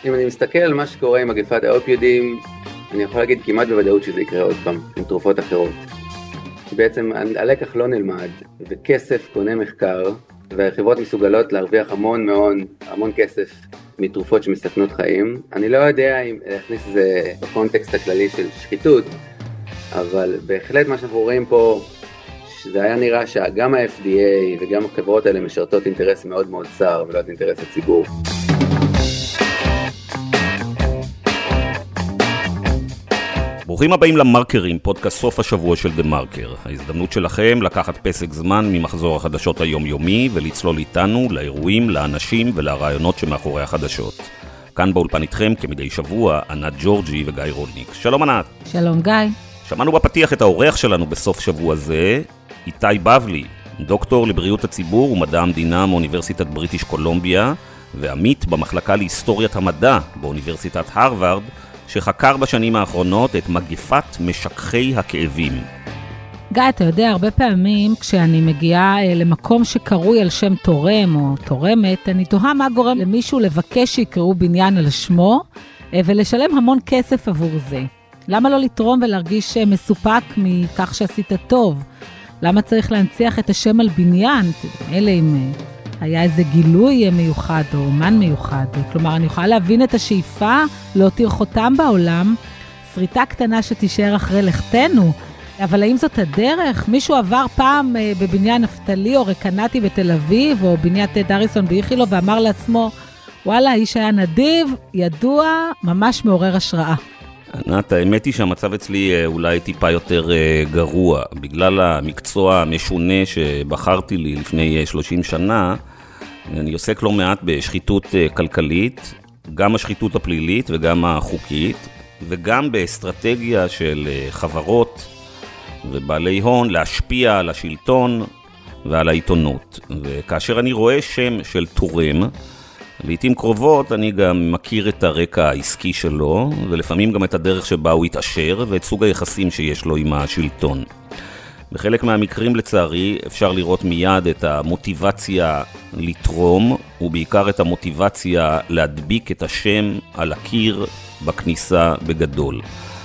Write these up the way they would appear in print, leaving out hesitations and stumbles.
אם אני מסתכל על מה שקורה עם מגפת האופיודים, אני יכול להגיד כמעט בוודאות שזה יקרה עוד פעם, עם תרופות אחרות. בעצם הלקח לא נלמד, וכסף קונה מחקר, והחברות מסוגלות להרוויח המון כסף מתרופות שמסכנות חיים. אני לא יודע אם להכניס את זה בקונטקסט הכללי של שחיתות, אבל בהחלט מה שאנחנו רואים פה, שזה היה נראה שגם ה-FDA וגם החברות האלה משרתות אינטרס מאוד מאוד צר, ולא את אינטרס הציבור. ברוכים הבאים למרקרים, פודקאסט סוף השבוע של דה מרקר. ההזדמנות שלכם לקחת פסק זמן ממחזור החדשות היומיומי ולצלול איתנו לאירועים, לאנשים ולרעיונות שמאחורי החדשות. כאן באולפן איתכם כמדי שבוע, ענת ג'ורג'י וגיא רולניק. שלום ענת. שלום גיא. שמענו בפתיח את האורח שלנו בסוף שבוע זה, איתי בבלי, דוקטור לבריאות הציבור ומדע המדינה מאוניברסיטת בריטיש קולומביה, ועמית במחלקה להיסטוריית המדע באוניברסיטת הרווארד, שחקר בשנים האחרונות את מגפת משככי הכאבים. גיא, אתה יודע, הרבה פעמים כשאני מגיעה למקום שקרוי על שם תורם או תורמת, אני תוהה מה גורם למישהו לבקש שיקראו בניין על שמו, ולשלם המון כסף עבור זה. למה לא לתרום ולהרגיש מסופק מכך שעשית טוב? למה צריך להנציח את השם על בניין? אלה אם היה איזה גילוי מיוחד או אומן מיוחד. כלומר, אני יכולה להבין את השאיפה להותיר חותם בעולם, שריטה קטנה שתישאר אחרי לכתנו, אבל האם זאת הדרך? מישהו עבר פעם בבניין נפתלי או רקנתי בתל אביב, או בניית דריסון באיכילו, ואמר לעצמו, וואלה, האיש היה נדיב, ידוע, ממש מעורר השראה. ענת, האמת היא שהמצב אצלי אולי טיפה יותר גרוע. בגלל המקצוע המשונה שבחרתי לי לפני 30 שנה, אני עוסק לא מעט בשחיתות כלכלית, גם השחיתות הפלילית וגם החוקית, וגם באסטרטגיה של חברות ובעלי הון להשפיע על השלטון ועל העיתונות. וכאשר אני רואה שם של תורם, לעתים קרובות אני גם מכיר את הרקע העסקי שלו, ולפעמים גם את הדרך שבה הוא התעשר, ואת סוג היחסים שיש לו עם השלטון. בחלק מהמקרים לצערי אפשר לראות מיד את המוטיבציה לתרום, ובעיקר את המוטיבציה להדביק את השם על הקיר בכניסה בגדול.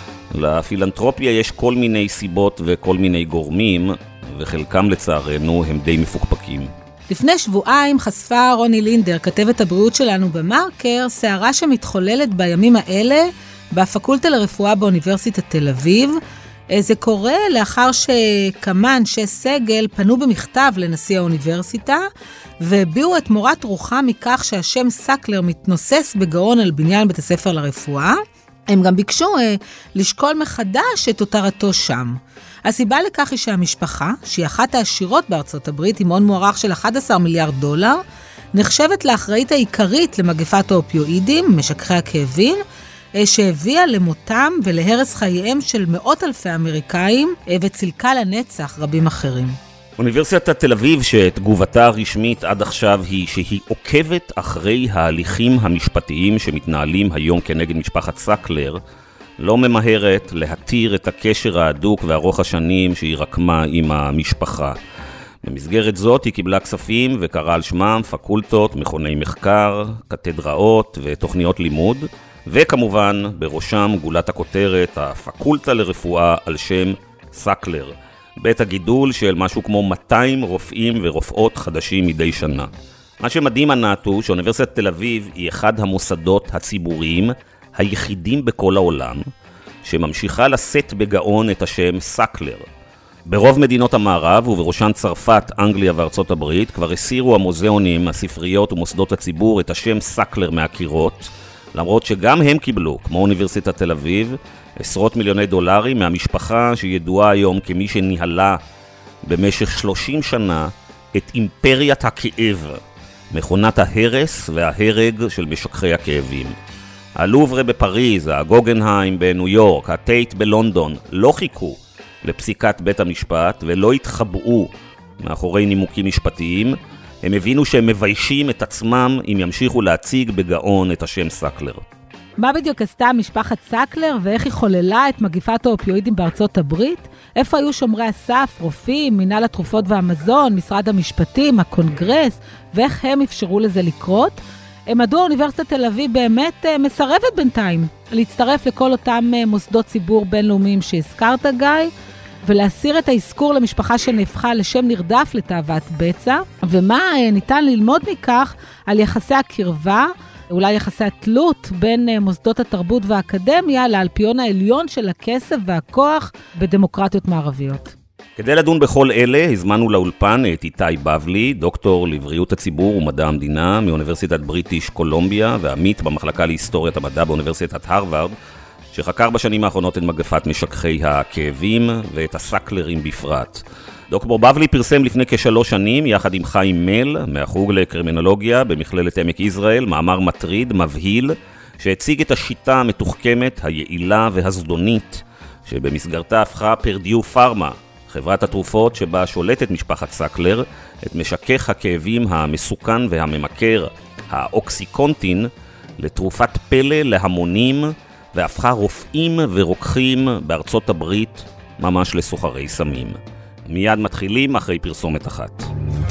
לפילנתרופיה יש כל מיני סיבות וכל מיני גורמים, וחלקם לצערנו הם די מפוקפקים. לפני שבועיים חשפה רוני לינדר, כתבת הבריאות שלנו במרקר, סערה שמתחוללת בימים האלה בפקולטה לרפואה באוניברסיטת תל אביב. זה קורה לאחר שכמה אנשי סגל פנו במכתב לנשיא האוניברסיטה, והביעו את מורת רוחה מכך שהשם סקלר מתנוסס בגאון על בניין בית הספר לרפואה. הם גם ביקשו לשקול מחדש את הותרתו שם. הסיבה לכך היא שהמשפחה, שהיא אחת העשירות בארצות הברית עם הון מוערך של $11 מיליארד, נחשבת לאחראית העיקרית למגפת האופיואידים, משככי הכאבים, שהביאה למותם ולהרס חייהם של מאות אלפי אמריקאים, וצילקה לנצח רבים אחרים. אוניברסיטת תל אביב, שתגובתה הרשמית עד עכשיו היא שהיא עוקבת אחרי ההליכים המשפטיים שמתנהלים היום כנגד משפחת סקלר, לא ממהרת להתיר את הקשר ההדוק וארוך השנים שהיא רקמה עם המשפחה. במסגרת זאת היא קיבלה כספים וקראה על שמם פקולטות, מכוני מחקר, קתדראות ותוכניות לימוד, וכמובן בראשם גולת הכותרת הפקולטה לרפואה על שם סקלר, בית הגידול של משהו כמו 200 רופאים ורופאות חדשים מדי שנה. מה שמדהים ענת הוא שאוניברסיטת תל אביב היא אחד המוסדות הציבוריים היחידים בכל העולם שממשיכה לשאת בגאון את השם סקלר. ברוב מדינות המערב ובראשן צרפת, אנגליה וארצות הברית כבר הסירו המוזיאונים, הספריות ומוסדות הציבור את השם סקלר מהקירות, למרות שגם הם קיבלו, כמו אוניברסיטת תל אביב, עשרות מיליוני דולרים מהמשפחה שידועה היום כמי שניהלה במשך 30 שנה את אימפריית הכאב, מכונת ההרס וההרג של משככי הכאבים. הלוברה בפריז, הגוגנהיים בניו יורק, הטייט בלונדון לא חיכו לפסיקת בית המשפט ולא התחבאו מאחורי נימוקים משפטיים. הם הבינו שהם מביישים את עצמם אם ימשיכו להציג בגאון את השם סקלר. מה בדיוק עשתה משפחת סקלר ואיך היא חוללה את מגפת האופיואידים בארצות הברית? איפה היו שומרי הסף, רופאים, מינהל התרופות והמזון, משרד המשפטים, הקונגרס, ואיך הם אפשרו לזה לקרות? מדוע אוניברסיטת תל אביב באמת מסרבת בינתיים להצטרף לכל אותם מוסדות ציבור בינלאומיים שהזכרת, גיא, ולהסיר את האזכור למשפחה שנהפכה לשם נרדף לתאוות בצע, ומה ניתן ללמוד מכך על יחסי הקרבה, אולי יחסי התלות בין מוסדות התרבות והאקדמיה לאלפיון העליון של הכסף והכוח בדמוקרטיות מערביות. כדי לדון בכל אלה, הזמנו לאולפן את איתי בבלי, דוקטור לבריאות הציבור ומדע המדינה מאוניברסיטת בריטיש קולומביה, ועמית במחלקה להיסטוריית המדע באוניברסיטת הרווארד, שחקר בשנים האחרונות את מגפת משככי הכאבים ואת הסקלרים בפרט. דוקטור בבלי פרסם לפני כ3 שנים, יחד עם חיים מל, מהחוג לקרימינולוגיה במכללת עמק יזרעאל, מאמר מטריד, מבהיל, שהציג את השיטה המתוחכמת, היעילה והזדונית, שבמסגרתה הפכה פרדיו פארמה, חברת התרופות שבה שולטת משפחת סקלר, את משכך הכאבים המסוכן והממכר, האוקסיקונטין, לתרופת פלא להמונים, והפכה רופאים ורוקחים בארצות הברית ממש לסוחרי סמים. מיד מתחילים אחרי פרסומת אחת.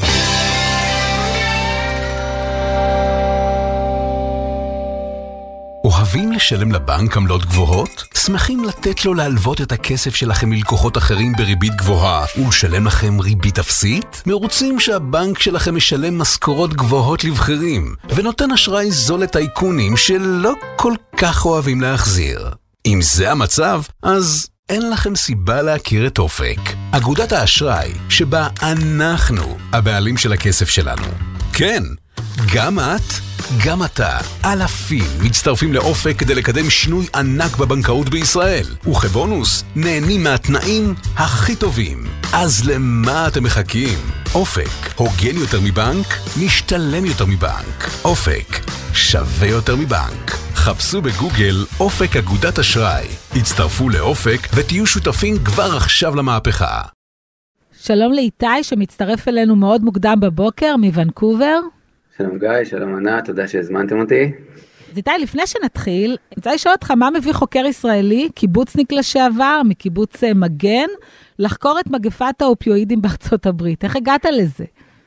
אוהבים לשלם לבנק עמלות גבוהות? שמחים לתת לו להלוות את הכסף שלכם ללקוחות אחרים בריבית גבוהה ולשלם לכם ריבית אפסית? מרוצים שהבנק שלכם משלם משכורות גבוהות לבחירים ונותן אשראי זול לטייקונים שלא כל כך אוהבים להחזיר. אם זה המצב, אז אין לכם סיבה להכיר את אופק, אגודת האשראי שבה אנחנו הבעלים של הכסף שלנו. כן, גם את, גם אתה, אלפים מצטרפים לאופק כדי לקדם שינוי ענק בבנקאות בישראל, וכבונוס נהנים מהתנאים הכי טובים. אז למה אתם מחכים? אופק, הוגן יותר מבנק, משתלם יותר מבנק. אופק, שווה יותר מבנק. חפשו בגוגל אופק אגודת אשראי. הצטרפו לאופק ותהיו שותפים כבר עכשיו למהפכה. שלום לאיתי שמצטרף אלינו מאוד מוקדם בבוקר מוונקובר. שלום גיא, שלום ענת, תודה שהזמנתם אותי. אז איתי, לפני שנתחיל, אני רוצה לשאול אותך מה מביא חוקר ישראלי, קיבוצניק לשעבר, מקיבוץ מגן, לחקור את מגפת האופיואידים בארצות הברית. איך הגעת לזה?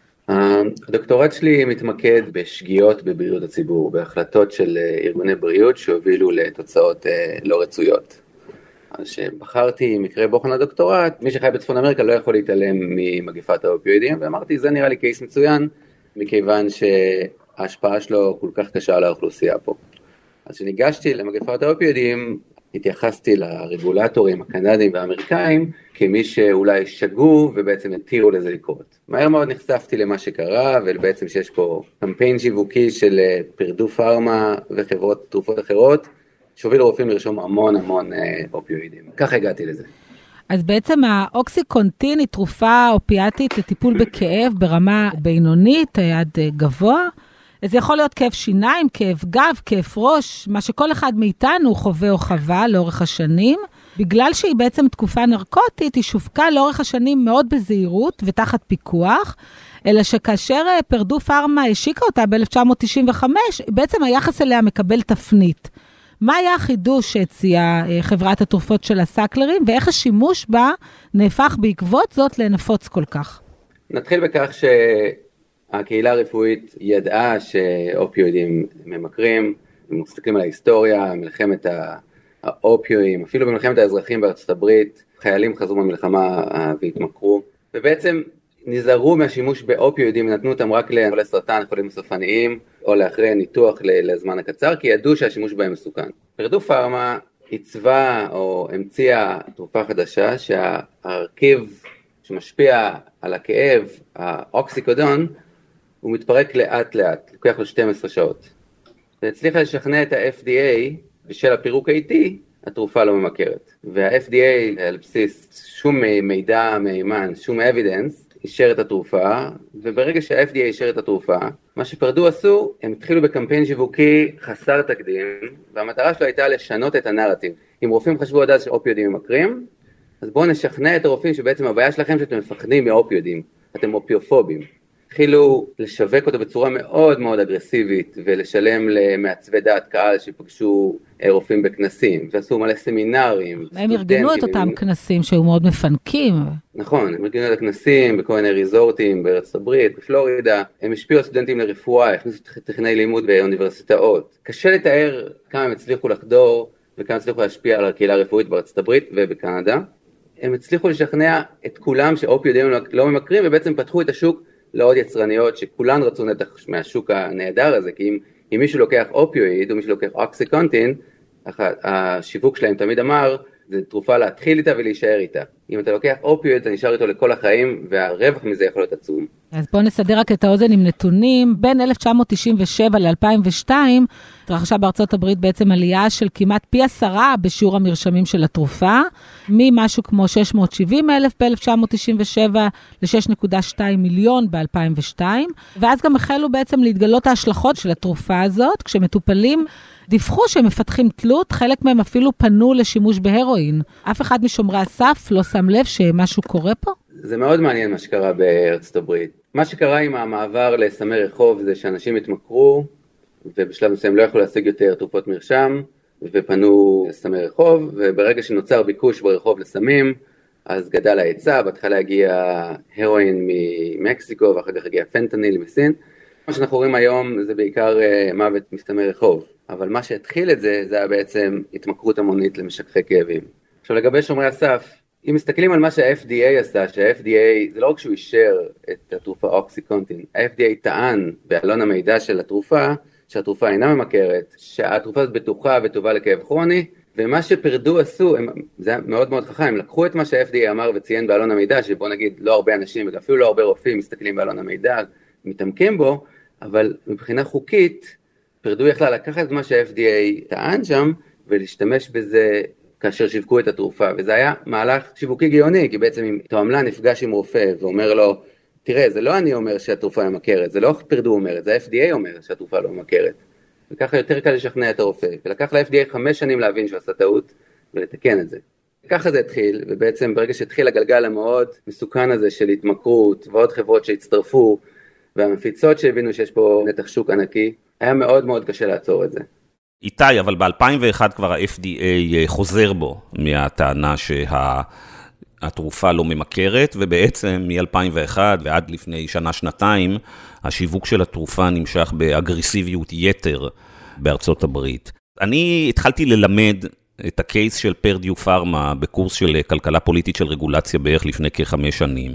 הדוקטורט שלי מתמקד בשגיאות בבריאות הציבור, בהחלטות של ארגוני בריאות שהובילו לתוצאות לא רצויות. אז שבחרתי מקרה בוחן לדוקטורט, מי שחי בצפון אמריקה לא יכול להתעלם ממגפת האופיואידים, ואמרתי, זה נראה לי קייס מצוין, מכיוון שההשפעה שלו כל כך קשה על האוכלוסייה פה. אז כשניגשתי למגפת האופיואידים, התייחסתי לרגולטורים הקנדיים והאמריקאים, כמי שאולי שגו ובעצם התירו לזה לקרות. מהר מאוד נחשפתי למה שקרה, ובעצם שיש פה קמפיין שיווקי של פרדיו פארמה וחברות תרופות אחרות, שהובילו רופאים לרשום המון אופיואידים. כך הגעתי לזה. אז בעצם האוקסיקונטין היא תרופה אופיאטית לטיפול בכאב ברמה בינונית, עד גבוה. זה יכול להיות כאב שיניים, כאב גב, כאב ראש, מה שכל אחד מאיתנו חווה או חווה לאורך השנים. בגלל שהיא בעצם תקופה נרקוטית, היא שווקה לאורך השנים מאוד בזהירות ותחת פיקוח, אלא שכאשר פרדיו פארמה השיקה אותה ב-1995, בעצם היחס אליה מקבל תפנית. מה היה החידוש שהציעה חברת התרופות של הסקלרים, ואיך השימוש בה נהפך בעקבות זאת לנפוץ כל כך? נתחיל בכך שהקהילה הרפואית ידעה שאופיואידים ממכרים, מסתכלים על ההיסטוריה, מלחמת האופיואים, אפילו במלחמת האזרחים בארצות הברית, חיילים חזרו במלחמה והתמכרו, ובעצם נזהרו מהשימוש באופיואידים, נתנו אותם רק לחולי סרטן, חולים סופניים, או לאחרי ניתוח לזמן הקצר, כי ידעו שהשימוש בהם מסוכן. פרדיו פארמה עיצבה או המציאה תרופה חדשה, שהרכיב שמשפיע על הכאב, האוקסיקודון, הוא מתפרק לאט לאט, לוקח לו 12 שעות. והצליחה לשכנע את ה-FDA, בשל הפירוק האיטי, התרופה לא ממכרת. וה-FDA, על בסיס שום מידע מהימן, שום evidence, אישר את התרופה, וברגע שה-FDA אישר את התרופה, מה שפרדו עשו, הם התחילו בקמפיין שיווקי חסר תקדים, והמטרה שלו הייתה לשנות את הנרטיב. אם רופאים חשבו עד אז שאופיואידים ממכרים, אז בואו נשכנע את הרופאים שבעצם הבעיה שלכם שאתם מפחדים מאופיואידים, אתם אופיופובים. התחילו לשווק אותו בצורה מאוד מאוד אגרסיבית, ולשלם למעצבי דעת קהל שפגשו רופאים בכנסים, ועשו מלא סמינרים. הם ארגנו את אותם כנסים שהיו מאוד מפנקים. נכון, הם ארגנו את הכנסים בכל מיני ריזורטים בארצות הברית, בפלורידה. הם השפיעו על סטודנטים לרפואה, הכניסו טכני לימוד באוניברסיטאות. קשה לתאר כמה הם הצליחו לחדור, וכמה הצליחו להשפיע על הקהילה הרפואית בארצות הברית ובקנדה. הם הצליחו לשכנע את כולם שאופיוידים לא ממכרים, ובעצם פתחו את השוק לעוד יצרניות שכולן רצו נתח מהשוק הנהדר הזה, כי אם מישהו לוקח אופיואיד או מישהו לוקח אוקסיקונטין, השיווק שלהם תמיד אמר, זה תרופה להתחיל איתה ולהישאר איתה. אם אתה לוקח אופיואיד, אתה נשאר איתו לכל החיים, והרווח מזה יכול להיות עצום. אז בואו נסדר רק את האוזן עם נתונים. בין 1997 ל-2002, התרחשה בארצות הברית בעצם עלייה של כמעט פי 10 בשיעור המרשמים של התרופה, ממשהו כמו 670,000 ב-1997 ל-6.2 מיליון ב-2002, ואז גם החלו בעצם להתגלות ההשלכות של התרופה הזאת, כשמטופלים דיווחו שהם מפתחים תלות, חלק מהם אפילו פנו לשימוש בהרואין. אף אחד משומרי הסף לא שם לב שמשהו קורה פה? זה מאוד מעניין מה שקרה בארצות הברית. מה שקרה עם המעבר לסמי רחוב זה שאנשים התמכרו, ובשלב מסוים לא יכלו להשיג יותר תרופות מרשם, ופנו לסמי רחוב, וברגע שנוצר ביקוש ברחוב לסמים, אז גדל ההיצע, בהתחלה הגיע הרואין ממקסיקו, ואחר כך הגיע פנטניל מסין. מה שאנחנו רואים היום זה בעיקר מוות מסמי רחוב. אבל מה שהתחיל את זה, זה היה בעצם התמכרות המונית למשככי כאבים. עכשיו לגבי שומרי הסף, אם מסתכלים על מה שה-FDA עשה, שה-FDA, זה לא רק שהוא אישר את התרופה אוקסיקונטין, ה-FDA טען בעלון המידע של התרופה, שהתרופה אינה ממכרת, שהתרופה הזאת בטוחה וטובה לכאב כרוני, ומה שפרדו עשו, זה היה מאוד מאוד חכם, הם לקחו את מה שה-FDA אמר וציין בעלון המידע, שבוא נגיד לא הרבה אנשים, ואפילו לא הרבה רופאים מסתכלים בעלון המידע, מתעמקים בו, אבל מבחינה חוקית, פרדו יכלה לקחת את מה שה-FDA טען שם, ולהשתמש בזה כאשר שיווקו את התרופה, וזה היה מהלך שיווקי גאוני, כי בעצם אם תועמלן נפגש עם רופא, ואומר לו, תראה, זה לא אני אומר שהתרופה ממכרת, זה לא פרדו אומרת, זה ה-FDA אומר שהתרופה לא ממכרת, וככה יותר קל לשכנע את הרופא, ולקח ל-FDA 5 שנים להבין שהוא עשה טעות, ולתקן את זה. ככה זה התחיל, ובעצם ברגע שהתחיל הגלגל המאוד מסוכן הזה של התמכרות, ועוד חברות שהצטרפו, והמפיצות שהבינו שיש פה נתח שוק ענקי, היה מאוד מאוד קשה לעצור את זה. איתי, אבל ב-2001 כבר ה-FDA חוזר בו מהטענה שהתרופה לא ממכרת, ובעצם מ-2001 ועד לפני שנה-שנתיים, השיווק של התרופה נמשך באגרסיביות יתר בארצות הברית. אני התחלתי ללמד את הקייס של פרדיו פארמה בקורס של כלכלה פוליטית של רגולציה בערך לפני כ5 שנים.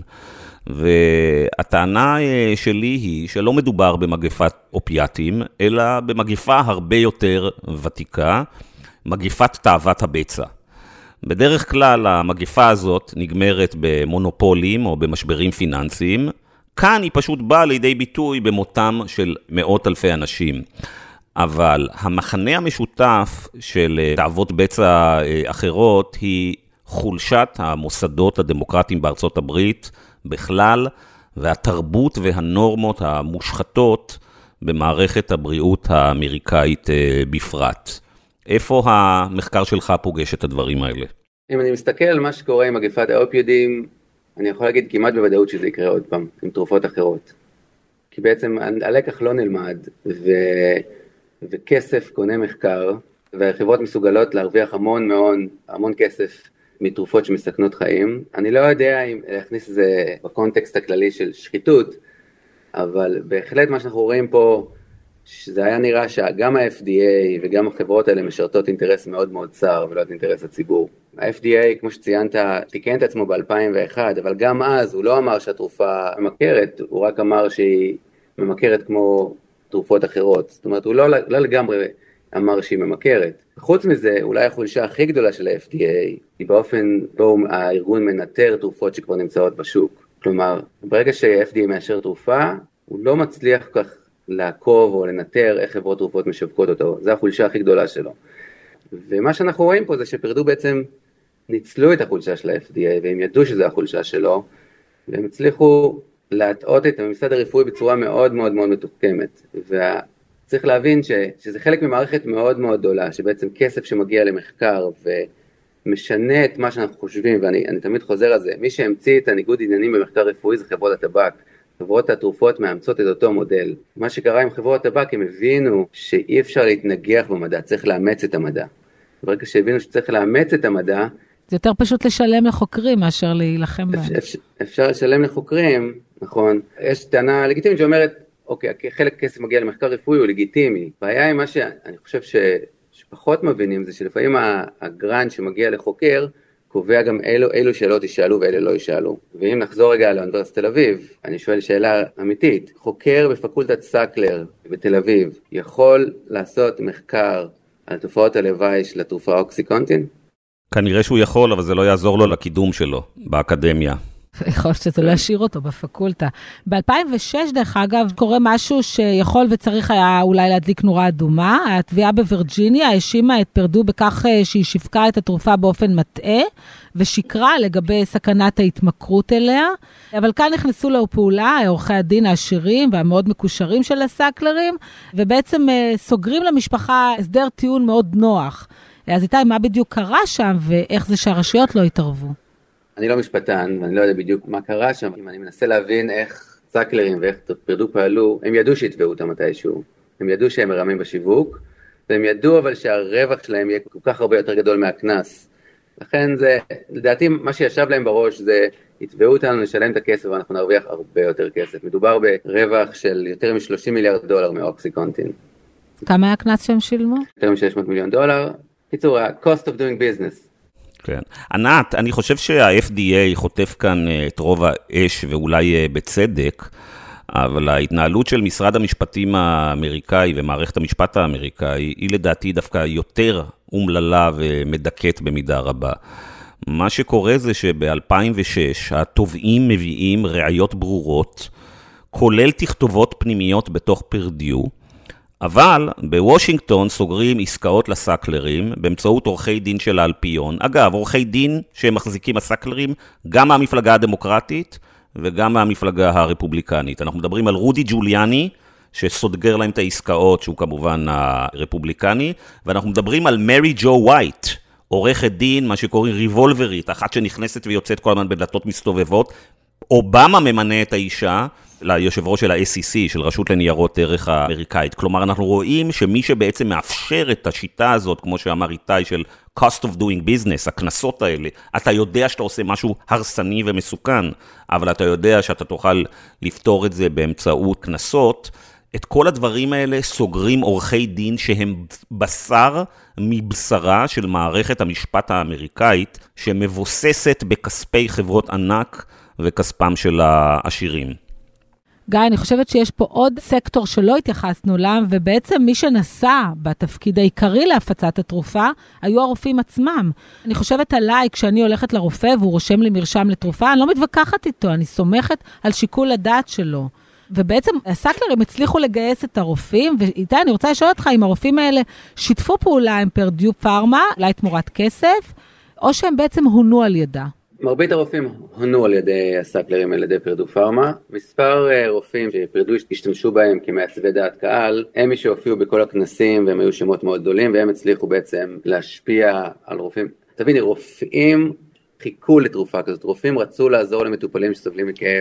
והטענה שלי היא שלא מדובר במגפת אופיאטים, אלא במגפה הרבה יותר ותיקה, מגפת תאוות הבצע. בדרך כלל המגפה הזאת נגמרת במונופולים או במשברים פיננסיים, כאן היא פשוט באה לידי ביטוי במותם של מאות אלפי אנשים. אבל המחנה המשותף של תאוות בצע אחרות היא חולשת המוסדות הדמוקרטיים בארצות הברית בכלל, והתרבות והנורמות המושחתות במערכת הבריאות האמריקאית בפרט. איפה המחקר שלך פוגש את הדברים האלה? אם אני מסתכל על מה שקורה עם מגפת האופיוידים, אני יכול להגיד כמעט בוודאות שזה יקרה עוד פעם, עם תרופות אחרות. כי בעצם הלקח לא נלמד, וכסף קונה מחקר, והחברות מסוגלות להרוויח המון כסף מתרופות שמסכנות חיים. אני לא יודע אם להכניס את זה בקונטקסט הכללי של שחיתות, אבל בהחלט מה שאנחנו רואים פה, שזה היה נראה שגם ה-FDA וגם החברות האלה משרתות אינטרס מאוד מאוד צר, ולא את אינטרס הציבור. ה-FDA, כמו שציינת, תיקן את עצמו ב-2001, אבל גם אז הוא לא אמר שהתרופה ממכרת, הוא רק אמר שהיא ממכרת כמו תרופות אחרות. זאת אומרת, הוא לא לגמרי אמר שהיא ממכרת. חוץ מזה, אולי החולשה הכי גדולה של ה-FDA, היא באופן בו הארגון מנטר תרופות שכבר נמצאות בשוק. כלומר, ברגע שה-FDA מאשר תרופה, הוא לא מצליח כך לעקוב או לנטר איך חברות תרופות משווקות אותו. זו החולשה הכי גדולה שלו. ומה שאנחנו רואים פה זה שפרדו בעצם ניצלו את החולשה של ה-FDA, והם ידעו שזו החולשה שלו, והם הצליחו להטעות את הממסד הרפואי בצורה מאוד מאוד מאוד מתוחכמת. וצריך להבין שזה חלק ממערכת מאוד מאוד גדולה, שבעצם כסף שמגיע למחקר ומשנה את מה שאנחנו חושבים, ואני תמיד חוזר על זה, מי שהמציא את הניגוד עניינים במחקר רפואי זה חברות הטבק, חברות התרופות מאמצות את אותו מודל. מה שקרה עם חברות הטבק, הם הבינו שאי אפשר להתנגח במדע, צריך לאמץ את המדע. ברגע שהבינו שצריך לאמץ את המדע, זה יותר פשוט לשלם לחוקרים מאשר להילחם בהם. אפשר לשלם לחוקרים, נכון. יש טענה לגיטימית שאומרת, אוקיי, חלק כסף מגיע למחקר רפואי הוא לגיטימי. בעיה עם מה שאני חושב שפחות מבינים, זה שלפעמים הגרנט שמגיע לחוקר, קובע גם אילו שאלות ישאלו ואילו לא ישאלו. ואם נחזור רגע לאוניברסיטת תל אביב, אני שואל שאלה אמיתית. חוקר בפקולטת סקלר בתל אביב יכול לעשות מחקר על תופעות הלוואי של התרופה אוקסיקונטין? כנראה שהוא יכול, אבל זה לא יעזור לו לקידום שלו באקדמיה. יכול להיות שזה לא ישאיר אותו בפקולטה. ב-2006, דרך אגב, קורה משהו שיכול וצריך היה אולי להדליק נורה אדומה. התביעה בווירג'יניה האשימה את פרדו בכך שהיא שיווקה את התרופה באופן מטעה, ושיקרה לגבי סכנת ההתמכרות אליה. אבל כאן נכנסו לו פעולה, עורכי הדין העשירים והמאוד מקושרים של הסקלרים, ובעצם סוגרים למשפחה הסדר טיעון מאוד נוח. אז איתי, מה בדיוק קרה שם, ואיך זה שהרשויות לא התערבו? אני לא משפטן, ואני לא יודע בדיוק מה קרה שם. אם אני מנסה להבין איך סקלרים ואיך פרדו פעלו, הם ידעו שהתבעו אותם מתישהו. הם ידעו שהם מרמים בשיווק, והם ידעו אבל שהרווח שלהם יהיה כל כך הרבה יותר גדול מהכנס. לכן זה, לדעתי, מה שישב להם בראש זה, התבעו אותנו לשלם את הכסף, ואנחנו נרוויח הרבה יותר כסף. מדובר ברווח של יותר מ$30 מיליארד מאוקסיקונטין. כמה היה הכנס שהם שילמו? יותר מ$600 מיליון. קיצור, ה-cost of doing business. כן. ענת, אני חושב שה-FDA חוטף כאן את רוב האש, ואולי בצדק, אבל ההתנהלות של משרד המשפטים האמריקאי ומערכת המשפט האמריקאי, היא לדעתי דווקא יותר אומללה ומדכאת במידה רבה. מה שקורה זה שב-2006 התובעים מביאים ראיות ברורות, כולל תכתובות פנימיות בתוך פרדיו, אבל בוושינגטון סוגרים עסקאות לסקלרים באמצעות עורכי דין של האלפיון. אגב, עורכי דין שמחזיקים הסקלרים גם מהמפלגה הדמוקרטית וגם מהמפלגה הרפובליקנית. אנחנו מדברים על רודי ג'וליאני, שסודגר להם את העסקאות, שהוא כמובן הרפובליקני, ואנחנו מדברים על מרי ג'ו ווייט, עורכת דין, מה שקוראים ריבולברית, אחת שנכנסת ויוצאת כל הזמן בדלתות מסתובבות. אובמה ממנה את האישה ליושב ראש של ה-SEC, של רשות לניירות ערך האמריקאית. כלומר, אנחנו רואים שמי שבעצם מאפשר את השיטה הזאת, כמו שאמר איתי, של cost of doing business, הכנסות האלה, אתה יודע שאתה עושה משהו הרסני ומסוכן, אבל אתה יודע שאתה תוכל לפתור את זה באמצעות כנסות. את כל הדברים האלה סוגרים עורכי דין שהם בשר מבשרה של מערכת המשפט האמריקאית, שמבוססת בכספי חברות ענק וכספם של העשירים. גיא, אני חושבת שיש פה עוד סקטור שלא התייחסנו להם, ובעצם מי שנסע בתפקיד העיקרי להפצת התרופה, היו הרופאים עצמם. אני חושבת עליי, כשאני הולכת לרופא והוא רושם לי מרשם לתרופה, אני לא מתווכחת איתו, אני סומכת על שיקול הדעת שלו. ובעצם הסקלרים הצליחו לגייס את הרופאים, ואיתי אני רוצה לשאול אותך אם הרופאים האלה שיתפו פעולה עם פרדיו פארמה, אולי תמורת כסף, או שהם בעצם הונו על ידה. מרבית הרופאים הונו על ידי הסקלרים, על ידי פרדו פארמה. מספר רופאים שפרדו השתמשו בהם כמעצבי דעת קהל, הם מי שהופיעו בכל הכנסים, והם היו שמות מאוד גדולים, והם הצליחו בעצם להשפיע על רופאים. תביני, רופאים חיכו לתרופה כזאת, רופאים רצו לעזור למטופלים שסובלים מכאב.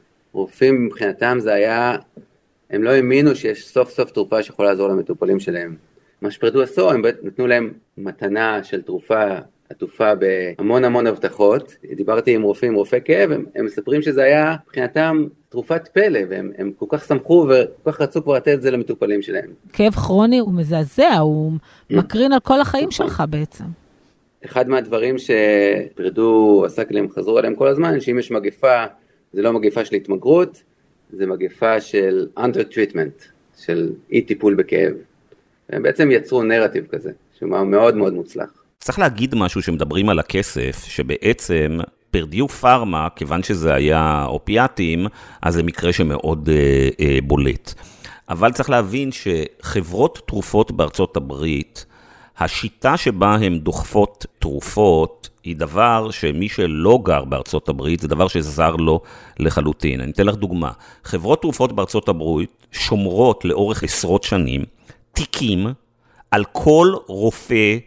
רופאים מבחינתם זה היה, הם לא האמינו שיש סוף סוף תרופה שיכולה לעזור למטופלים שלהם. מה שפרדו עשו, הם נתנו להם מתנה של תרופה, עטופה בהמון הבטחות. דיברתי עם רופאים, רופאי כאב, הם מספרים שזה היה מבחינתם תרופת פלא, והם כל כך שמחו וכל כך רצו כבר לתת את זה למטופלים שלהם. כאב כרוני הוא מזעזע, הוא מקרין על כל החיים שלך בעצם. אחד מהדברים שפרדו הסקלרים חזרו עליהם כל הזמן, שאם יש מגפה, זה לא מגפה של התמגרות, זה מגפה של under treatment, של אי טיפול בכאב. והם בעצם יצרו נרטיב כזה, שהוא מאוד מאוד מוצלח. צריך להגיד משהו שמדברים על הכסף, שבעצם פרדיו פארמה, כיוון שזה היה אופיאטים, אז זה מקרה שמאוד בולט. אבל צריך להבין שחברות תרופות בארצות הברית, השיטה שבה הן דוחפות תרופות, היא דבר שמי שלא גר בארצות הברית, זה דבר שזר לו לחלוטין. אני אתן לך דוגמה. חברות תרופות בארצות הברית שומרות לאורך עשרות שנים, תיקים על כל רופא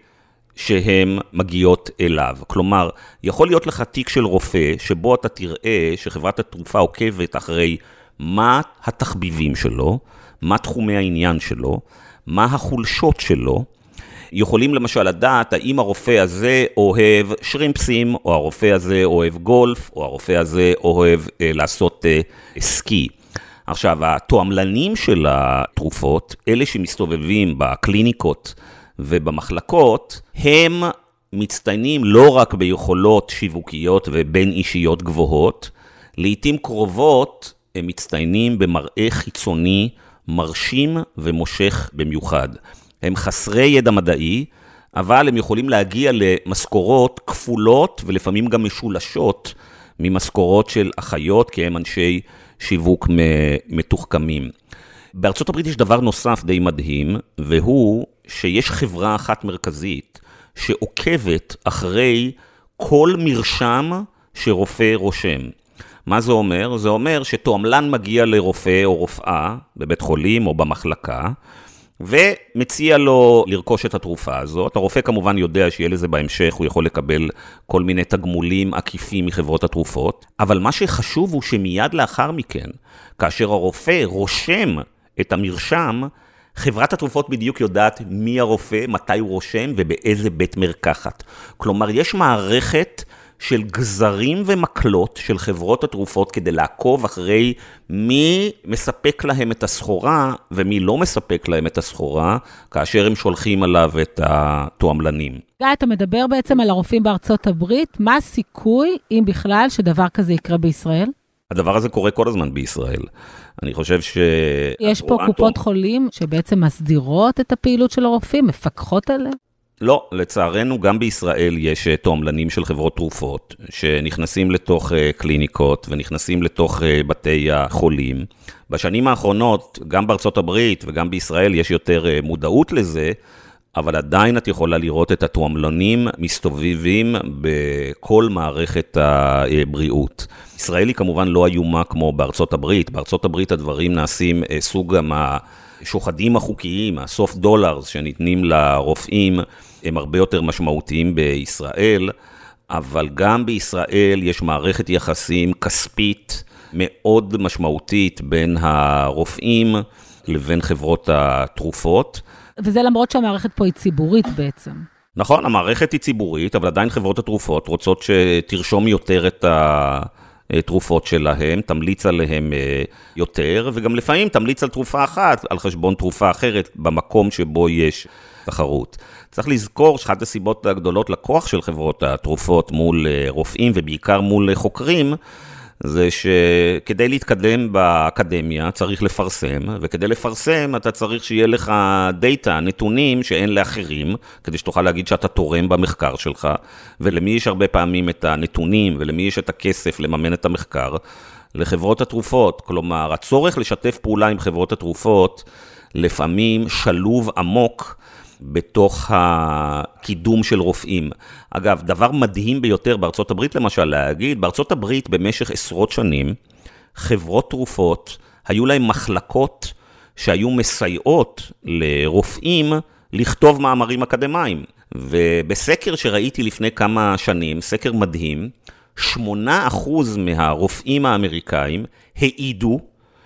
שהן מגיעות אליו. כלומר, יכול להיות לך תיק של רופא, שבו אתה תראה שחברת התרופה עוקבת אחרי מה התחביבים שלו, מה תחומי העניין שלו, מה החולשות שלו. יכולים למשל לדעת האם הרופא הזה אוהב שרימפסים, או הרופא הזה אוהב גולף, או הרופא הזה אוהב לעשות סקי. עכשיו, התועמלנים של התרופות, אלה שמסתובבים בקליניקות ובמחלקות, הם מצטיינים לא רק ביכולות שיווקיות ובין אישיות גבוהות, לעתים קרובות הם מצטיינים במראה חיצוני מרשים ומושך במיוחד. הם חסרי ידע מדעי, אבל הם יכולים להגיע למשכורות כפולות ולפעמים גם משולשות ממשכורות של אחיות, כי הם אנשי שיווק מתוחכמים. בארצות הברית יש דבר נוסף די מדהים, והוא שיש חברה אחת מרכזית שעוקבת אחרי כל מרשם שרופא רושם. מה זה אומר? זה אומר שתועמלן מגיע לרופא או רופאה בבית חולים או במחלקה, ומציע לו לרכוש את התרופה הזאת. הרופא כמובן יודע שיהיה לזה בהמשך, הוא יכול לקבל כל מיני תגמולים עקיפים מחברות התרופות, אבל מה שחשוב הוא שמיד לאחר מכן, כאשר הרופא רושם את המרשם, חברת התרופות בדיוק יודעת מי הרופא, מתי הוא רושם ובאיזה בית מרקחת. כלומר, יש מערכת של גזרים ומקלות של חברות התרופות כדי לעקוב אחרי מי מספק להם את הסחורה ומי לא מספק להם את הסחורה, כאשר הם שולחים עליו את התועמלנים. גיא, אתה מדבר בעצם על הרופאים בארצות הברית, מה הסיכוי, אם בכלל, שדבר כזה יקרה בישראל? הדבר הזה קורה כל הזמן בישראל. אני חושב יש פה קופות חולים שבעצם מסדירות את הפעילות של הרופאים, מפקחות עליהם? לא, לצערנו גם בישראל יש תועמלנים של חברות תרופות שנכנסים לתוך קליניקות ונכנסים לתוך בתי החולים. בשנים האחרונות, גם בארצות הברית וגם בישראל יש יותר מודעות לזה, אבל עדיין את יכולה לראות את התועמלנים מסתובבים בכל מערכת הבריאות. ישראל היא כמובן לא איומה כמו בארצות הברית. בארצות הברית הדברים נעשים סוג השוחדים החוקיים, הסופט דולרס שניתנים לרופאים, הם הרבה יותר משמעותיים בישראל, אבל גם בישראל יש מערכת יחסים כספית מאוד משמעותית בין הרופאים לבין חברות התרופות. וזה למרות שהמערכת פה היא ציבורית בעצם. נכון, המערכת היא ציבורית, אבל עדיין חברות התרופות רוצות שתרשום יותר את התרופות שלהם, תמליץ עליהם יותר, וגם לפעמים תמליץ על תרופה אחת, על חשבון תרופה אחרת, במקום שבו יש תחרות. צריך לזכור שאחת הסיבות הגדולות לכוח של חברות התרופות מול רופאים, ובעיקר מול חוקרים, זה שכדי להתקדם באקדמיה צריך לפרסם, וכדי לפרסם אתה צריך שיהיה לך דאטה, נתונים שאין לאחרים, כדי שתוכל להגיד שאתה תורם במחקר שלך, ולמי יש הרבה פעמים את הנתונים, ולמי יש את הכסף לממן את המחקר, לחברות התרופות. כלומר, הצורך לשתף פעולה עם חברות התרופות, לפעמים שלוב עמוק, בתוך הקידום של רופאים. אגב, דבר מדהים ביותר בארצות הברית, למשל להגיד, בארצות הברית במשך עשרות שנים, חברות תרופות, היו להם מחלקות שהיו מסייעות לרופאים לכתוב מאמרים אקדמיים. ובסקר שראיתי לפני כמה שנים, סקר מדהים, 8% מהרופאים האמריקאים העידו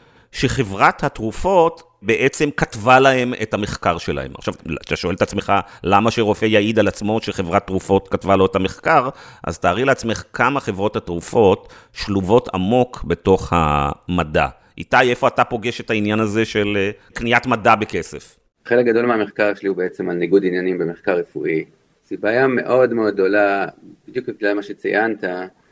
שחברת התרופות בעצם כתבה להם את המחקר שלהם. עכשיו, אתה שואל את עצמך, למה שרופא יעיד על עצמו שחברת תרופות כתבה לו את המחקר? אז תארי לעצמך כמה חברות התרופות שלובות עמוק בתוך המדע. איתי, איפה אתה פוגש את העניין הזה של קניית מדע בכסף? חלק גדול מהמחקר שלי הוא בעצם על ניגוד עניינים במחקר רפואי. זו בעיה מאוד מאוד גדולה, בדיוק בגלל מה שציינת,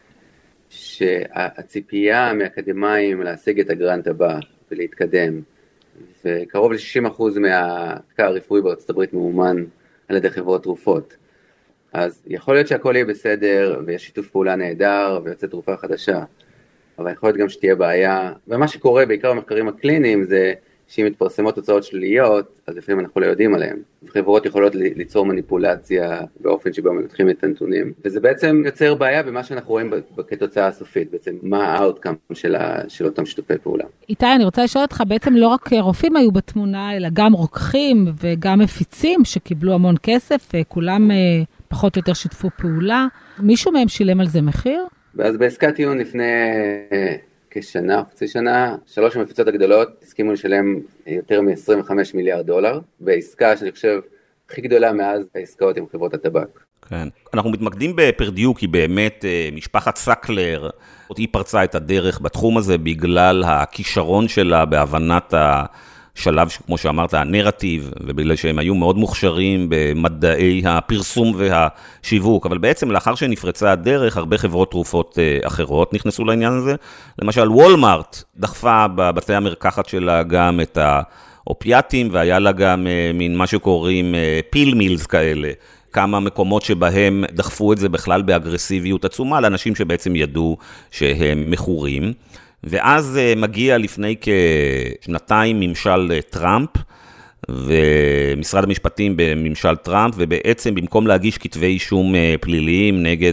שהציפייה מאקדמיים להשיג את הגרנט הבא ולהתקדם, וקרוב ל-60% מהמחקר הרפואי בארצות הברית מאומן על ידי חברות תרופות. אז יכול להיות שהכל יהיה בסדר, ויש שיתוף פעולה נהדר, ויוצא תרופה חדשה, אבל יכול להיות גם שתהיה בעיה, ומה שקורה בעיקר במחקרים הקליניים זה שאם מתפרסמות תוצאות שליליות, אז לפעמים אנחנו לא יודעים עליהן. חברות יכולות ליצור מניפולציה באופן שבו מנתחים את הנתונים, וזה בעצם יוצר בעיה במה שאנחנו רואים כתוצאה הסופית, בעצם מה האוטקאם של אותם שיתופי פעולה. איתי, אני רוצה לשאול אותך, בעצם לא רק רופאים היו בתמונה, אלא גם רוקחים וגם מפיצים שקיבלו המון כסף, וכולם פחות או יותר שיתפו פעולה. מישהו מהם שילם על זה מחיר? ואז בעסקת טיעון לפני כשנה, חצי שנה, 3 המפיצות הגדולות הסכימו לשלם יותר מ-$25 מיליארד, בעסקה שאני חושב הכי גדולה מאז העסקאות עם חברות הטבק. כן. אנחנו מתמקדים בפרדיו, כי באמת משפחת סקלר, היא פרצה את הדרך בתחום הזה בגלל הכישרון שלה בהבנת השלב, כמו שאמרת, הנרטיב, ובגלל שהם היו מאוד מוכשרים במדעי הפרסום והשיווק, אבל בעצם לאחר שנפרצה הדרך, הרבה חברות תרופות אחרות נכנסו לעניין הזה. למשל, וולמארט דחפה בבתי המרקחת שלה גם את האופיאטים, והיה לה גם מין מה שקוראים פיל מילס כאלה, כמה מקומות שבהם דחפו את זה בכלל באגרסיביות עצומה, לאנשים שבעצם ידעו שהם מכורים. ואז מגיע לפני כשנתיים ממשל טראמפ, ומשרד המשפטים בממשל טראמפ, ובעצם במקום להגיש כתבי אישום פליליים נגד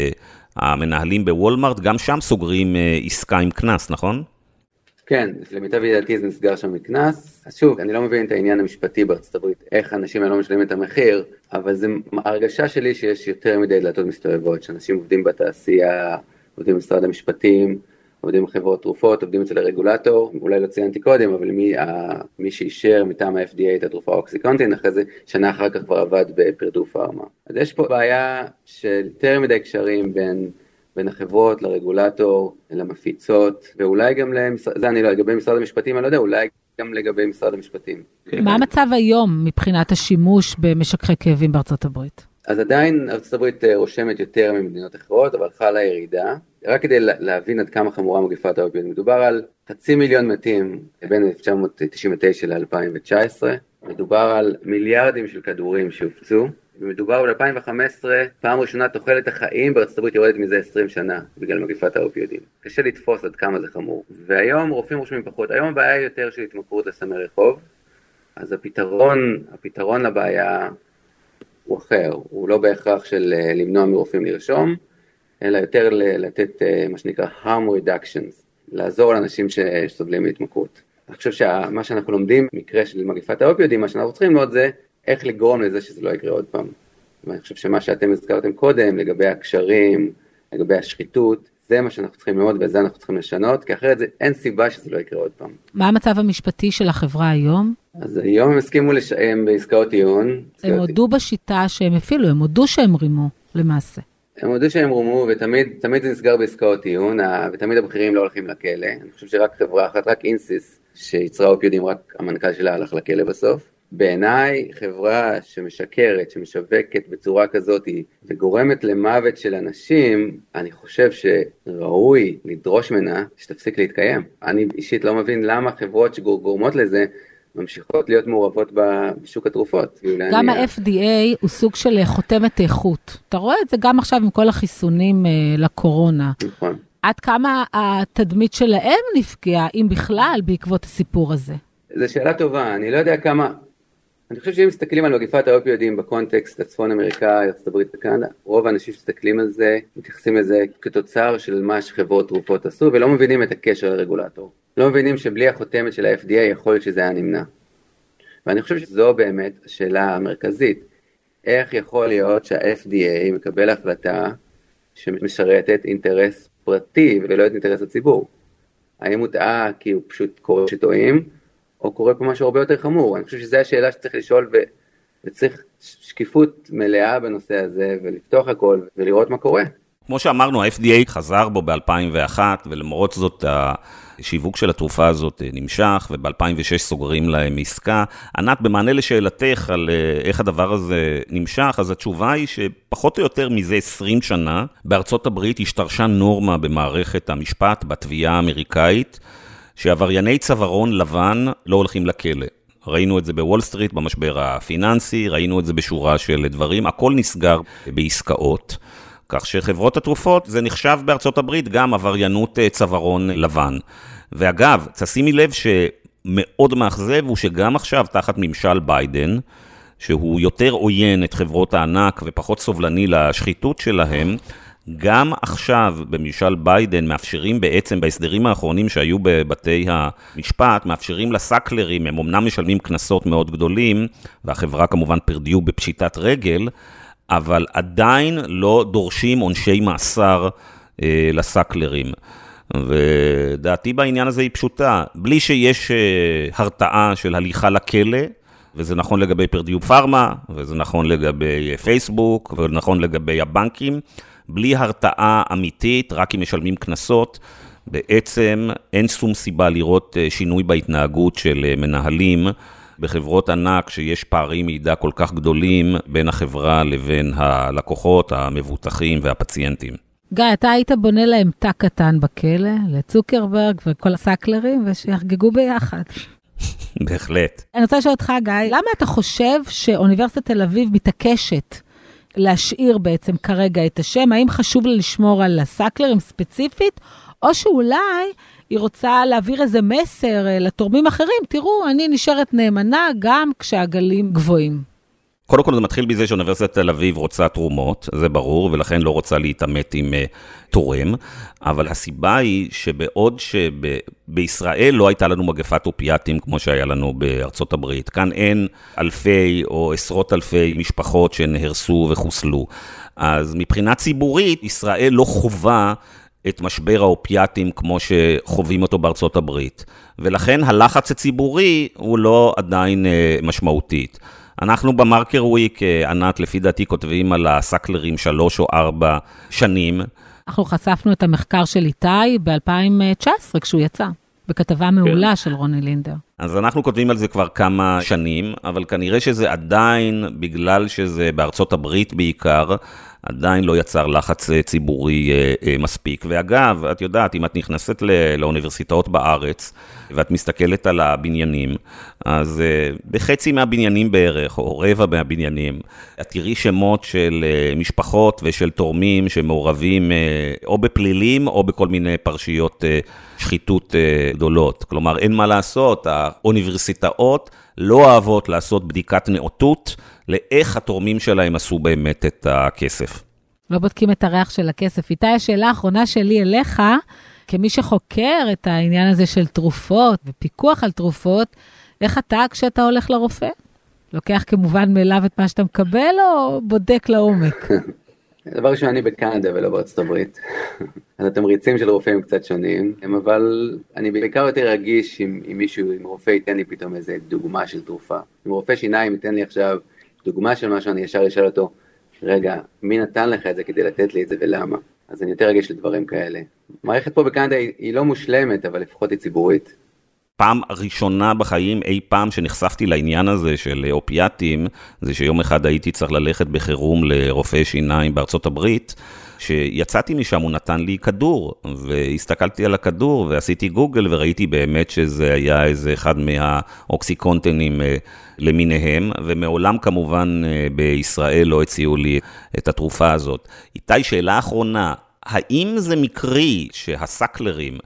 המנהלים בוולמארט, גם שם סוגרים עסקה עם כנס, נכון? כן, למיטב ידיעתי זה נסגר שם מכנס. אז שוב, אני לא מבין את העניין המשפטי בארצות הברית, איך אנשים לא משלמים את המחיר, אבל זה הרגשה שלי שיש יותר מדי דלתות מסתובבות, שאנשים עובדים בתעשייה, עובדים במשרד המשפטים, עובדים בחברות תרופות, עובדים אצל הרגולטור, אולי לא ציינתי קודם, אבל מי שאישר מטעם ה-FDA את התרופה אוקסיקונטין, אחרי זה שנה אחר כך כבר עבד בפרדו פארמה. אז יש פה בעיה של יותר מדי קשרים בין החברות לרגולטור, למפיצות, ואולי גם זה אני לא, לגבי משרד המשפטים, אני לא יודע, אולי גם לגבי משרד המשפטים. מה המצב היום מבחינת השימוש במשככי כאבים בארצות הברית? אז עדיין ארצות הברית רושמת יותר ממדינות אחרות, אבל חלה ירידה. רק כדי להבין עד כמה חמורה מגפת האופיואידים, מדובר על 500,000 מתים בין 1999 ל-2019, מדובר על מיליארדים של כדורים שהופצו, ומדובר ב-2015, פעם ראשונה תוחלת החיים בארצות הברית יורדת מזה 20 שנה, בגלל מגפת האופיואידים. קשה לתפוס עד כמה זה חמור. והיום רופאים רושמים פחות, היום הבעיה יותר של התמכרות לסמי רחוב, אז הפתרון לבעיה הוא אחר, הוא לא בהכרח של למנוע מרופאים לרשום, אלא יותר לתת מה שנקרא harm reductions, לעזור לאנשים שסובלים מהתמכרות. אני חושב שמה שאנחנו לומדים, מקרה של מגפת האופיואידים, מה שאנחנו צריכים ללמוד זה איך לגרום לזה שזה לא יקרה עוד פעם. ואני חושב שמה שאתם הזכרתם קודם, לגבי הקשרים, לגבי השחיתות, זה מה שאנחנו צריכים ללמוד וזה אנחנו צריכים לשנות, כי אחרת אין סיבה שזה לא יקרה עוד פעם. מה המצב המשפטי של החברה היום? אז היום הם הסכימו לשם בעסקאות טיעון. הם הודו בשיטה שהם אפילו, הם הודו שהם רימו למעשה. הם הודו שהם רומו, ותמיד זה נסגר בעסקאות טיעון, ותמיד הבכירים לא הולכים לכלא. אני חושב שרק חברה אחת, רק אינסיס, שיצרה אופיואידים, רק המנכ"ל שלה הלך לכלא בסוף. בעיניי, חברה שמשקרת, שמשווקת בצורה כזאת, וגורמת למוות של אנשים, אני חושב שראוי לדרוש ממנה שתפסיק להתקיים. אני אישית לא מבין למה חברות שגורמות לזה, ממשיכות להיות מעורבות בשוק התרופות. גם ה-FDA הוא סוג של חותמת איכות. אתה רואה את זה גם עכשיו עם כל החיסונים לקורונה. נכון. עד כמה התדמית שלהם נפגעה, אם בכלל, בעקבות הסיפור הזה? זו שאלה טובה. אני לא יודע כמה... אני חושב שאם מסתכלים על מגפת האופיואידים בקונטקסט הצפון אמריקאי, ארצות הברית וקנדה, רוב האנשים שמסתכלים על זה, מתייחסים לזה כתוצר של מה שחברות תרופות עשו, ולא מבינים את הקשר לרגולטור. לא מבינים שבלי החותמת של ה-FDA יכול להיות שזה היה נמנע. ואני חושב שזו באמת השאלה המרכזית. איך יכול להיות שה-FDA מקבל החלטה שמשרתת אינטרס פרטי ולא את אינטרס הציבור? האם הוא טעה כי הוא פשוט קורא שטועים, או קורה פה משהו הרבה יותר חמור? אני חושב שזו השאלה שצריך לשאול, וצריך שקיפות מלאה בנושא הזה, ולפתוח הכל ולראות מה קורה. כמו שאמרנו, ה-FDA חזר בו ב-2001, ולמרות זאת השיווק של התרופה הזאת נמשך, וב-2006 סוגרים להם עסקה. ענת, במענה לשאלתך על איך הדבר הזה נמשך, אז התשובה היא שפחות או יותר מזה 20 שנה, בארצות הברית השתרשה נורמה במערכת המשפט, בתביעה האמריקאית, שעברייני צווארון לבן לא הולכים לכלא. ראינו את זה בוול סטריט, במשבר הפיננסי, ראינו את זה בשורה של דברים, הכל נסגר בעסקאות. כך שחברות התרופות, זה נחשב בארצות הברית גם עבריינות צווארון לבן. ואגב, תשימי לב שמאוד מאכזב הוא שגם עכשיו תחת ממשל ביידן, שהוא יותר עוין את חברות הענק ופחות סובלני לשחיתות שלהם, גם עכשיו בממשל ביידן מאפשרים בעצם בהסדרים האחרונים שהיו בבתי המשפט, מאפשרים לסקלרים, הם אמנם משלמים קנסות מאוד גדולים, והחברה כמובן פרדיו בפשיטת רגל, אבל עדיין לא דורשים עונשי מאסר לסקלרים. ודעתי בעניין הזה היא פשוטה, בלי שיש הרתעה של הליכה לכלא, וזה נכון לגבי פרדיו פארמה, וזה נכון לגבי פייסבוק, וזה נכון לגבי הבנקים, בלי הרתעה אמיתית, רק אם משלמים קנסות, בעצם אין שום סיבה לראות שינוי בהתנהגות של מנהלים בחברות ענק שיש פערי מידע כל כך גדולים בין החברה לבין הלקוחות, המבוטחים והפציינטים. גיא, אתה היית בונה להם תא קטן בכלא, לצוקרברג וכל הסקלרים, ושיחגגו ביחד. בהחלט. אני רוצה לשאול אותך, גיא, למה אתה חושב שאוניברסיטת תל אביב מתעקשת להשאיר בעצם כרגע את השם? האם חשוב לה לשמור על הסקלרים ספציפית, או שאולי היא רוצה להעביר איזה מסר לתורמים אחרים? תראו, אני נשארת נאמנה גם כשהגלים גבוהים. קודם כל זה מתחיל בזה שאוניברסיטת תל אביב רוצה תרומות, זה ברור, ולכן לא רוצה להתעמת עם תורם, אבל הסיבה היא שבעוד שבישראל לא הייתה לנו מגפת אופיאטים כמו שהיה לנו בארצות הברית, כאן אין אלפי או עשרות אלפי משפחות שנהרסו וחוסלו, אז מבחינה ציבורית ישראל לא חובה את משבר האופיאטים כמו שחווים אותו בארצות הברית, ולכן הלחץ הציבורי הוא לא עדיין משמעותית. אנחנו במרקר וויק, ענת, לפי דעתי, כותבים על הסקלרים 3 או 4 שנים. אנחנו חשפנו את המחקר של איתי ב-2019, כשהוא יצא, בכתבה מעולה של רוני לינדר. אז אנחנו כותבים על זה כבר כמה שנים, אבל כנראה שזה עדיין, בגלל שזה בארצות הברית בעיקר, עדיין לא יצר לחץ ציבורי מספיק. ואגב, את יודעת, אם את נכנסת לאוניברסיטאות בארץ, ואת מסתכלת על הבניינים, אז בחצי מהבניינים בערך, או רבע מהבניינים, את תראי שמות של משפחות ושל תורמים שמעורבים או בפלילים, או בכל מיני פרשיות שחיתות גדולות. כלומר, אין מה לעשות, האוניברסיטאות לא אוהבות לעשות בדיקת נאותות, לאיך התורמים שלהם עשו באמת את הכסף. לא בודקים את הריח של הכסף. איתי, השאלה האחרונה שלי אליך, כמי שחוקר את העניין הזה של תרופות ופיקוח על תרופות, איך אתה כשאתה הולך לרופא? לוקח כמובן מאליו את מה שאתה מקבל או בודק לעומק? דבר ראשון, אני בקנדה ולא בארצות הברית. אז התמריצים של רופאים קצת שונים, אבל אני בעיקר יותר רגיש אם מישהו, אם רופא ייתן לי פתאום איזה דוגמה של תרופה. אם רופא שיניים ייתן לי עכשיו דוגמה של משהו, אני ישר אשאל אותו, רגע, מי נתן לך את זה כדי לתת לי את זה ולמה? אז אני יותר רגיש לדברים כאלה. מערכת פה בקנדה היא לא מושלמת, אבל לפחות היא ציבורית. פעם ראשונה בחיים, אי פעם שנחשפתי לעניין הזה של אופיאטים, זה שיום אחד הייתי צריך ללכת בחירום לרופא שיניים בארצות הברית, שיצאתי משם הוא נתן לי כדור, והסתכלתי על הכדור ועשיתי גוגל וראיתי באמת שזה היה איזה אחד מהאוקסיקונטנים למיניהם, ומעולם כמובן בישראל לא הציעו לי את התרופה הזאת. איתי, שאלה אחרונה, האם זה מקרי שהסקלרים,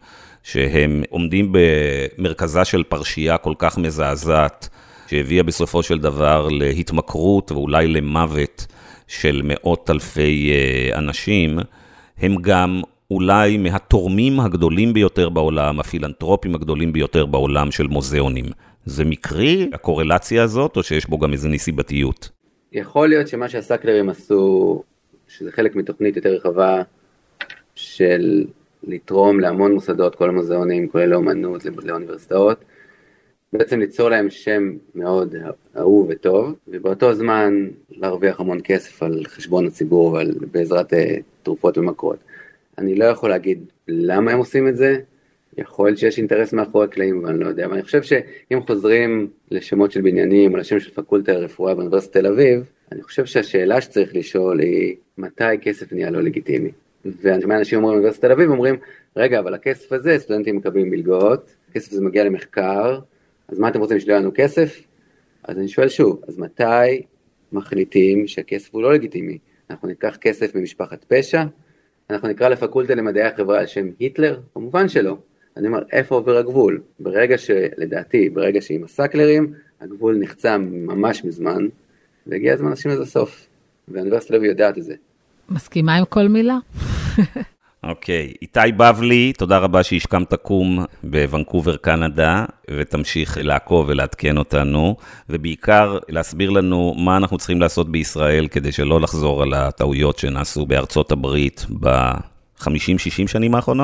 שהם עומדים במרכזה של פרשייה כל כך מזעזעת, שהביאה בסופו של דבר להתמכרות ואולי למוות של מאות אלפי אנשים, הם גם אולי מהתורמים הגדולים ביותר בעולם, הפילנטרופים הגדולים ביותר בעולם של מוזיאונים. זה מקרי, הקורלציה הזאת, או שיש בו גם איזו נסיבתיות? יכול להיות שמה שהסקלרים עשו, שזה חלק מתוכנית יותר רחבה של לתרום להמון מוסדות, כל המוזיאונים, כולל לאומנות, לאוניברסיטאות, בעצם ליצור להם שם מאוד אהוב וטוב, ובאותו זמן להרוויח המון כסף על חשבון הציבור בעזרת תרופות ומקרות. אני לא יכול להגיד למה הם עושים את זה, יכול להיות שיש אינטרס מאחורי הקלעים, אבל אני לא יודע, אבל אני חושב שאם חוזרים לשמות של בניינים, או לשם של פקולטה לרפואה באוניברסיטת תל אביב, אני חושב שהשאלה שצריך לשאול היא, מתי כסף נהיה לא לגיטימי? ואני שומע אנשים אומרים באוניברסיטת תל אביב, אומרים, רגע, אבל הכסף הזה, סטודנטים מקבלים מלגות, הכסף הזה מגיע למחקר, אז מה אתם רוצים לשלוח לנו כסף? אז אני שואל שוב, אז מתי מחליטים שהכסף הוא לא לגיטימי? אנחנו ניקח כסף ממשפחת פשע, אנחנו נקרא לפקולטה למדעי החברה על שם היטלר? כמובן שלא. אני אומר, איפה עובר הגבול? לדעתי, ברגע שעם הסקלרים, הגבול נחצה ממש מזמן, והגיע הזמן לשים לזה סוף. והאוניברסיטת תל אביב יודעת את זה. מסכימה עם כל מילה? אוקיי, איתי בבלי, תודה רבה שהשכמת קום בוונקובר, קנדה, ותמשיך לעקוב ולעדכן אותנו, ובעיקר להסביר לנו מה אנחנו צריכים לעשות בישראל, כדי שלא לחזור על הטעויות שנעשו בארצות הברית ב-50-60 שנים האחרונות.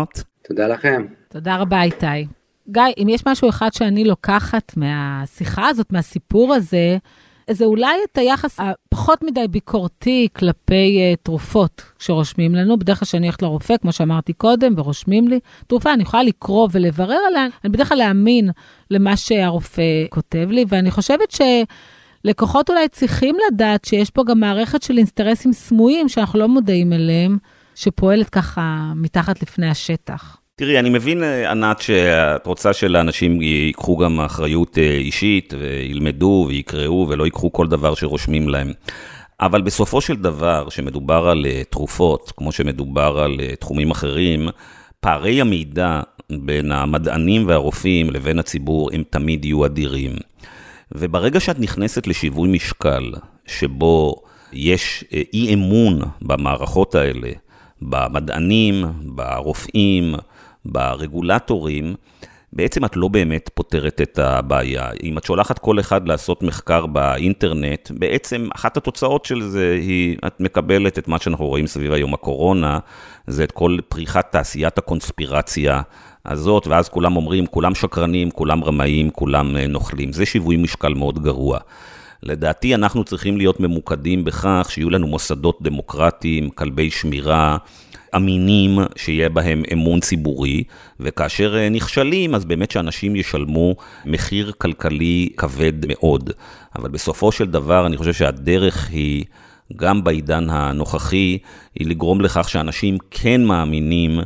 תודה לכם. תודה רבה, איתי. גיא, אם יש משהו אחד שאני לוקחת מהשיחה הזאת, מהסיפור הזה, זה אולי את היחס הפחות מדי ביקורתי כלפי תרופות שרושמים לנו. בדרך כלל שאני הולכת לרופא, כמו שאמרתי קודם, ורושמים לי תרופה, אני יכולה לקרוא ולברר עליה, אני בדרך כלל להאמין למה שהרופא כותב לי, ואני חושבת שלקוחות אולי צריכים לדעת שיש פה גם מערכת של אינטרסים סמויים, שאנחנו לא מודעים אליהם, שפועלת ככה מתחת לפני השטח. תראי, אני מבין, ענת, שאת רוצה שלאנשים ייקחו גם אחריות אישית, וילמדו ויקראו, ולא ייקחו כל דבר שרושמים להם. אבל בסופו של דבר, שמדובר על תרופות, כמו שמדובר על תחומים אחרים, פערי המידע בין המדענים והרופאים לבין הציבור, הם תמיד יהיו אדירים. וברגע שאת נכנסת לשיווי משקל, שבו יש אי אמון במערכות האלה, במדענים, ברופאים, ברגולטורים, בעצם את לא באמת פותרת את הבעיה. אם את שולחת כל אחד לעשות מחקר באינטרנט, בעצם אחת התוצאות של זה היא, את מקבלת את מה שאנחנו רואים סביב היום הקורונה, זה את כל פריחת תעשיית הקונספירציה הזאת, ואז כולם אומרים, כולם שקרנים, כולם רמאים, כולם נוכלים. זה שיווי משקל מאוד גרוע. לדעתי אנחנו צריכים להיות ממוקדים בכך שיהיו לנו מוסדות דמוקרטיים, כלבי שמירה, אמינים, שיהיה בהם אמון ציבורי, וכאשר נכשלים, אז באמת שאנשים ישלמו מחיר כלכלי כבד מאוד. אבל בסופו של דבר, אני חושב שהדרך היא, גם בעידן הנוכחי, היא לגרום לכך שאנשים כן מאמינים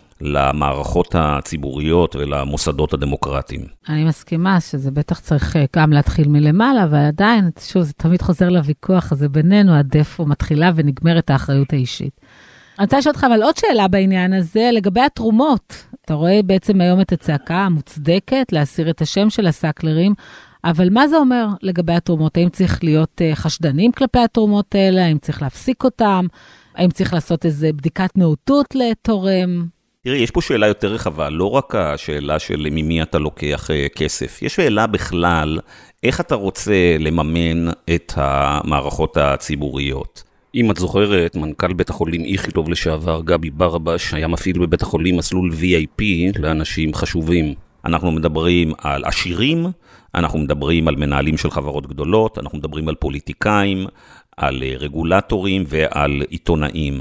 למערכות הציבוריות ולמוסדות הדמוקרטיים. אני מסכימה שזה בטח צריך גם להתחיל מלמעלה, אבל עדיין, שוב, זה תמיד חוזר לוויכוח הזה בינינו, הדפו מתחילה ונגמרת האחריות האישית. אני רוצה לשאול אותך אבל עוד שאלה בעניין הזה, לגבי התרומות. אתה רואה בעצם היום את הצעקה המוצדקת, להסיר את השם של הסאקלרים, אבל מה זה אומר לגבי התרומות? האם צריך להיות חשדנים כלפי התרומות האלה? האם צריך להפסיק אותם? האם צריך לעשות איזו בדיקת נאותות לתורם? תראי, יש פה שאלה יותר רחבה, לא רק השאלה של ממי אתה לוקח כסף. יש שאלה בכלל, איך אתה רוצה לממן את המערכות הציבוריות. אם את זוכרת, מנכ"ל בית החולים איכילוב לשעבר, גבי ברבש, היה מפעיל בבית החולים מסלול VIP לאנשים חשובים. אנחנו מדברים על עשירים, אנחנו מדברים על מנהלים של חברות גדולות, אנחנו מדברים על פוליטיקאים, על רגולטורים ועל עיתונאים.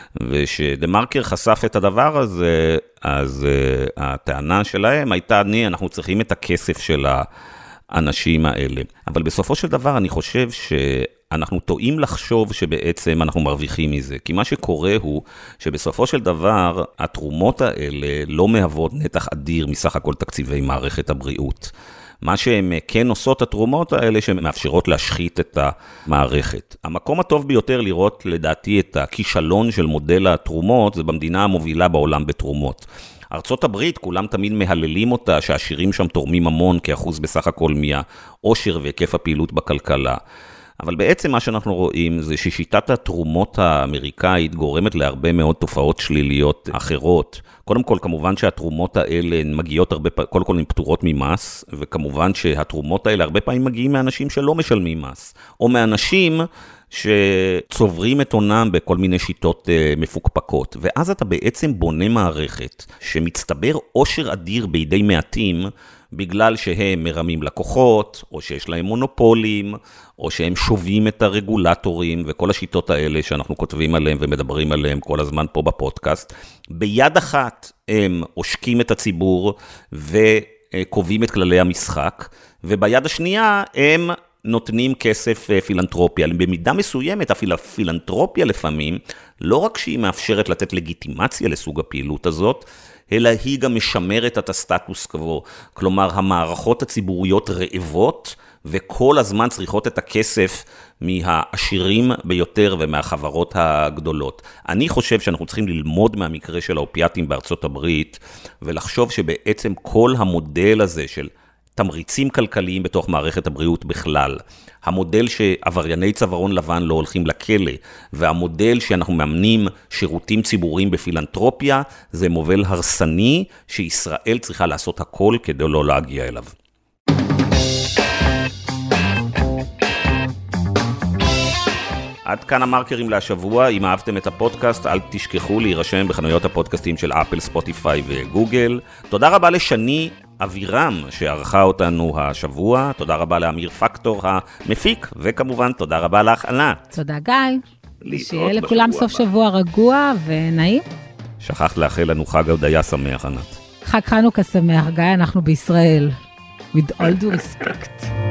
ושדמרקר חשף את הדבר הזה, אז הטענה שלהם הייתה, אנחנו צריכים את הכסף של האנשים האלה. אבל בסופו של דבר אני חושב אנחנו טועים לחשוב שבעצם אנחנו מרוויחים מזה, כי מה שקורה הוא שבסופו של דבר התרומות האלה לא מהוות נתח אדיר מסך הכל תקציבי מערכת הבריאות. מה שהן כן עושות התרומות האלה שמאפשרות להשחית את המערכת. המקום הטוב ביותר לראות לדעתי את הכישלון של מודל התרומות זה במדינה המובילה בעולם בתרומות. ארצות הברית, כולם תמיד מהללים אותה שהעשירים שם תורמים המון כאחוז בסך הכל מהעושר והיקף הפעילות בכלכלה. אבל בעצם מה שאנחנו רואים זה ששיטת התרומות האמריקאית גורמת להרבה מאוד תופעות שליליות אחרות. קודם כל, כמובן שהתרומות האלה מגיעות קודם כל הן פטורות ממס, וכמובן שהתרומות האלה הרבה פעמים מגיעים מאנשים שלא משלמים מס, או מאנשים שצוברים את עונם בכל מיני שיטות מפוקפקות. ואז אתה בעצם בונה מערכת שמצטבר עושר אדיר בידי מעטים, בגלל שהם מרמים לקוחות, או שיש להם מונופולים, או שהם שובים את הרגולטורים, וכל השיטות האלה שאנחנו כותבים עליהם ומדברים עליהם כל הזמן פה בפודקאסט. ביד אחת הם עושקים את הציבור וקובעים את כללי המשחק, וביד השנייה הם נותנים כסף פילנטרופיה. במידה מסוימת, הפילנטרופיה לפעמים, לא רק שהיא מאפשרת לתת לגיטימציה לסוג הפעילות הזאת, אלא היא גם משמרת את הסטטוס קוו. כלומר, המערכות הציבוריות רעבות, וכל הזמן צריכות את הכסף מהעשירים ביותר ומהחברות הגדולות. אני חושב שאנחנו צריכים ללמוד מהמקרה של האופיאטים בארצות הברית, ולחשוב שבעצם כל המודל הזה של תמריצים כלכליים בתוך מערכת הבריאות בכלל, המודל שעברייני צווארון לבן לא הולכים לכלא, והמודל שאנחנו מאמנים שירותים ציבוריים בפילנטרופיה, זה מובל הרסני שישראל צריכה לעשות הכל כדי לא להגיע אליו. עד כאן המרקרים להשבוע. אם אהבתם את הפודקאסט, אל תשכחו להירשם בחנויות הפודקאסטים של אפל, ספוטיפיי וגוגל. תודה רבה לשני אבירם שערכה אותנו השבוע. תודה רבה לאמיר פקטור המפיק, וכמובן תודה רבה לך, ענת. תודה גיא. שיהיה לכולם סוף שבוע רגוע ונעים. שכחת לאחל לנו חג הודיה שמח, ענת. חג חנוכה שמח, גיא, אנחנו בישראל. With all due respect.